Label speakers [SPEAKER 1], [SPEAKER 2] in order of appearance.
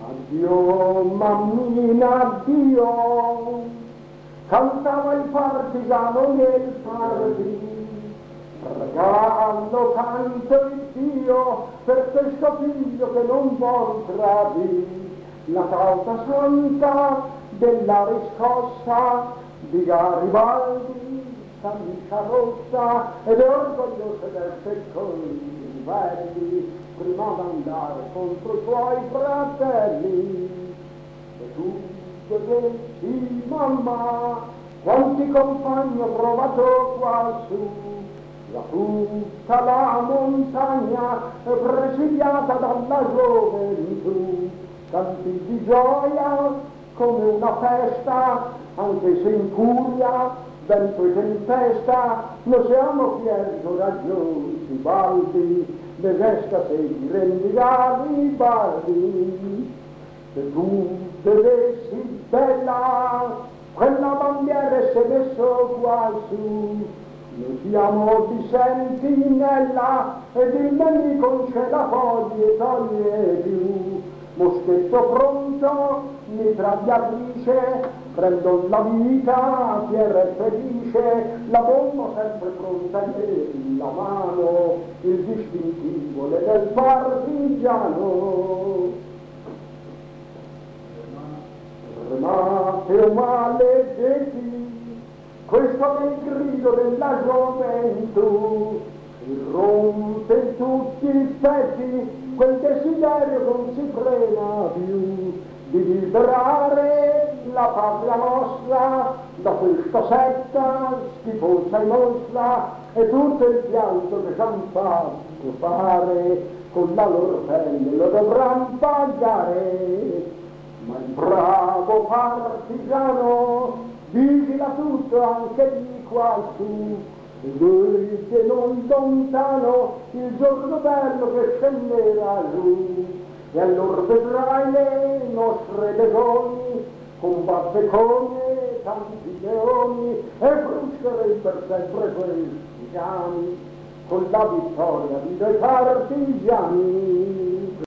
[SPEAKER 1] Addio, mammina, addio, cantava il partigiano nel partito. Regalo canto il Dio per questo figlio che non vuol tradire la causa santa della riscossa di Garibaldi, camicia rossa ed orgogliosa d'essere con i ribelli prima d'andare contro i suoi fratelli. E tu vedessi, mamma, quanti compagni ho trovato quassù, la tutta la montagna presidiata dalla gioventù, canti di gioia come una festa, anche se in furia, vento e tempesta, noi siamo fieri, coraggiosi, baldi, le gesta sei rendi Garibaldi. Se tu vedessi bella quella bandiera e se messo quassù, noi siamo di sentinella ed il nemico non ce la foglie toglie più. Moschetto pronto, mitra di aprisce, prendo la vita, tierra è felice, la bomba sempre pronta nella mano, il distintivo del partigiano. Remate o maledetti, questo è il grido della gioventù, irrompe in tutti i petti quel desiderio che non si frena più di liberare la patria nostra da questa setta schifosa e nostra, e tutto il pianto che ci han fatto fare con la loro pelle lo dovranno pagare. Ma il bravo partigiano vigila tutto anche di quassù, e vede non lontano il giorno bello che scenderà giù, e allora vedrai le nostre legioni con battecone, tanti leoni, e fruscerei per sempre questi piani con la vittoria di dei partigiani.